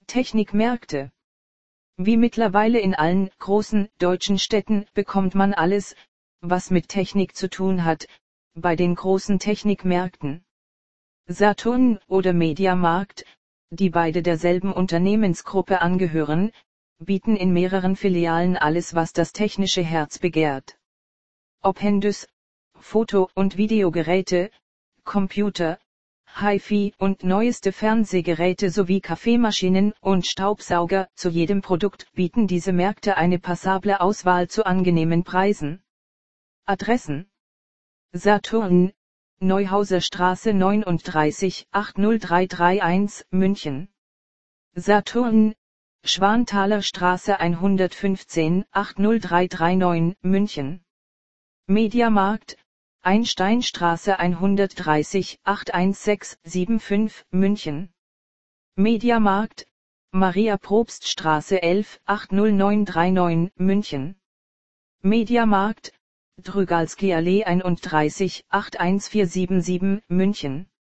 Technikmärkte. Wie mittlerweile in allen großen deutschen Städten bekommt man alles, was mit Technik zu tun hat, bei den großen Technikmärkten. Saturn oder Mediamarkt, die beide derselben Unternehmensgruppe angehören, bieten in mehreren Filialen alles, was das technische Herz begehrt. Ob Handys, Foto- und Videogeräte, Computer, Hi-Fi und neueste Fernsehgeräte sowie Kaffeemaschinen und Staubsauger, zu jedem Produkt bieten diese Märkte eine passable Auswahl zu angenehmen Preisen. Adressen: Saturn, Neuhauser Straße 39 80331, München. Saturn, Schwanthaler Straße 115 80339, München. Mediamarkt, Einsteinstraße 130 81675, München. Mediamarkt, Maria-Probst-Straße 11 80939, München. Mediamarkt, Drügalski Allee 31 81477, München.